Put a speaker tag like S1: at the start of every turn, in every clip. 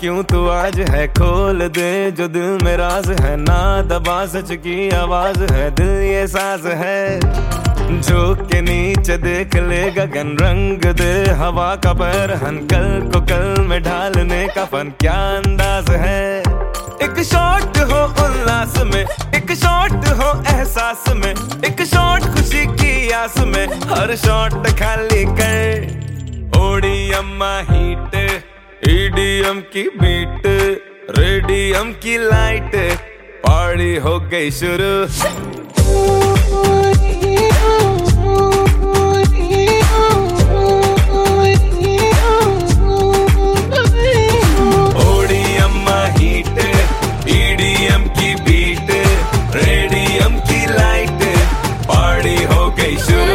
S1: क्यों तू आज है, खोल दे जो दिल में राज है, ना दबा सच की आवाज है, दिल ये साज है। जो के नीचे देख ले गगन, रंग दे हवा का पैरहन, कल को कल में ढालने का फन क्या अंदाज है। एक शॉट हो उल्लास में, एक शॉट हो एहसास में, एक शॉट खुशी की आस में, हर शॉट खाली कर। ओडीएम हीट, ईडीएम की बीट, रेडियम की लाइट, पार्टी हो गई शुरू। ओडीएम हीट, ईडीएम की बीट, रेडियम की लाइट, पार्टी हो गई शुरू।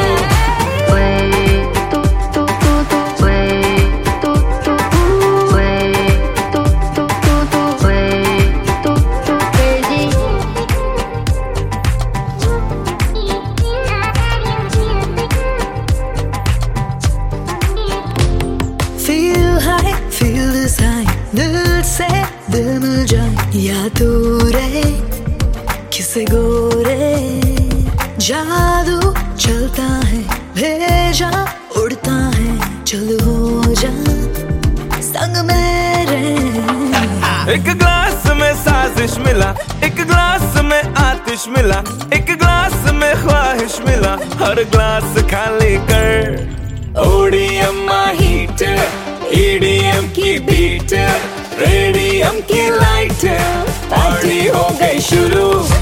S2: दिल से दिल मिल जाए या तू रे किसे गोरे, जादू चलता है भेजा उड़ता है, चल हो जा संग मेरे।
S1: एक ग्लास में साजिश मिला, एक ग्लास में आतिश मिला, एक ग्लास में ख्वाहिश मिला, हर ग्लास खाली कर। ओडीएम हीट, ईडीएम की बीट, रेडियम की लाइट, पार्टी हो गई शुरू।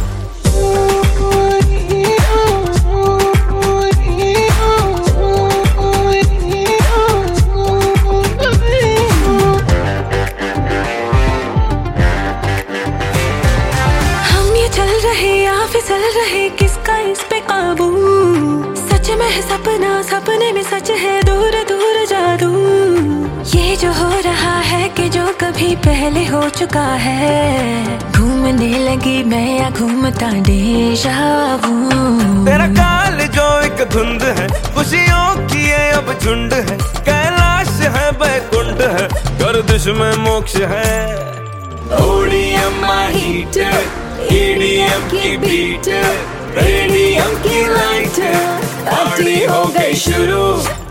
S2: हम ये चल रहे या फिसल रहे, किसका इस पे काबू, सच में है सपना, सपने में सच है, दूर दूर जादू। ये जो हो रहा है कि जो कभी पहले हो चुका है, घूमने लगी मैं या घूमता डेजा वू।
S1: तेरा काल जो एक धुंध है, खुशियों की ये अब झुंड है, कैलाश है बैकुंठ है, गर्दिश में मोक्ष है। ओडीएम हीट, ईडीएम की बीट, रेडियम की लाइट, पार्टी हो गई शुरू।